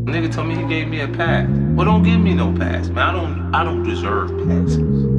Nigga told me he gave me a pass. Well, don't give me no pass, man. I don't deserve passes.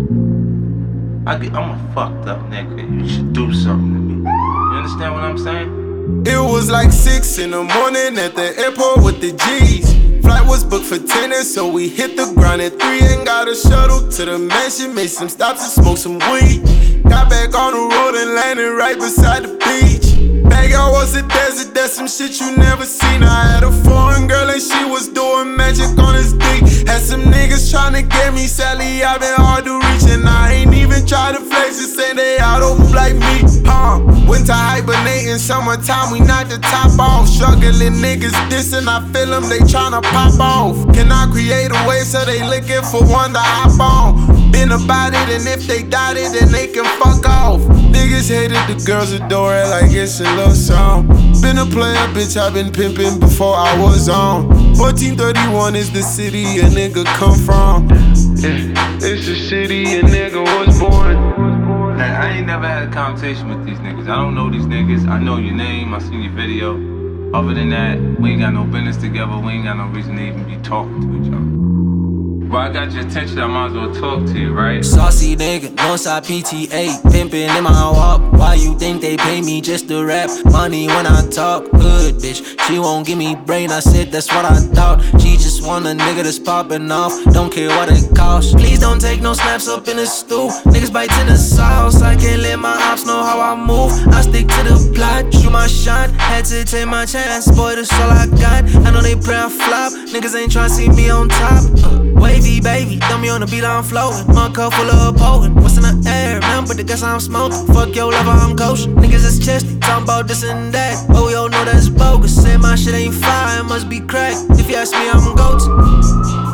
I'm a fucked up nigga. You should do something to me. You understand what I'm saying? It was like 6 in the morning at the airport with the G's. Flight was booked for 10, and so we hit the ground at 3 and got a shuttle to the mansion. Made some stops and smoked some weed. Got back on the road and landed right beside the beach. Backyard was a desert, that's some shit you never seen. I had a foreign girl and she was doing magic on his dick. Had some niggas tryna get me, Sally, I been hard to reach. And I ain't even try to flex, just say they out of like me. Winter hibernating, summertime, we knock the top off. Struggling niggas dissing, I feel them, they tryna pop off. Can I create a way so they looking for one to hop on? Been about it, and if they doubt it, then they can fuck off. Niggas hated the girls adore it like it's a love song. Been a player, bitch, I been pimping before I was on. 1431 is the city a nigga come from. It's the city a nigga was born. I ain't never had a conversation with these niggas. I don't know these niggas. I know your name, I seen your video. Other than that, we ain't got no business together. We ain't got no reason to even be talking to each other. Well, I got your attention, I might as well talk to you, right? Saucy nigga, Northside PTA, pimpin' in my walk. Why you think they pay me just to rap? Money when I talk, good bitch. She won't give me brain, I said that's what I thought. She just want a nigga that's poppin' off, don't care what it costs. Please don't take no snaps up in the stool. Niggas bite to the sauce, I can't let my ops know how I move. I stick to the plot, shoot my shot, had to take my chance. Boy, that's all I got. I know they pray I flop, niggas ain't tryna see me on top. Wavy baby, throw me on the beat, I'm floating. My cup full of potent. What's in the air, man? But the gas I'm smoking. Fuck your lover, I'm coaching. Niggas is chesty, talking about this and that. Oh, yo, know that's bogus. Say my shit ain't fire, it must be crack. If you ask me, I'm go-to.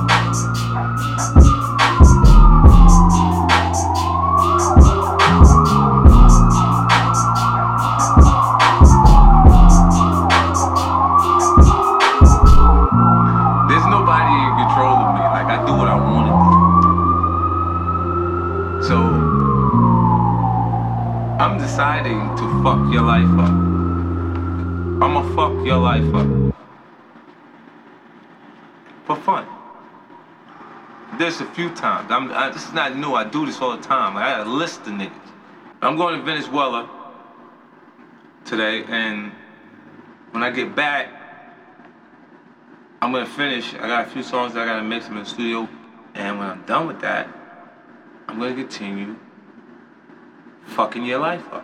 So, I'm deciding to fuck your life up. I'ma fuck your life up. For fun. There's a few times. This is not new, I do this all the time. I got a list of niggas. I'm going to Venezuela today, and when I get back, I'm gonna finish. I got a few songs that I gotta mix them in the studio, and when I'm done with that, I'm gonna continue fucking your life up.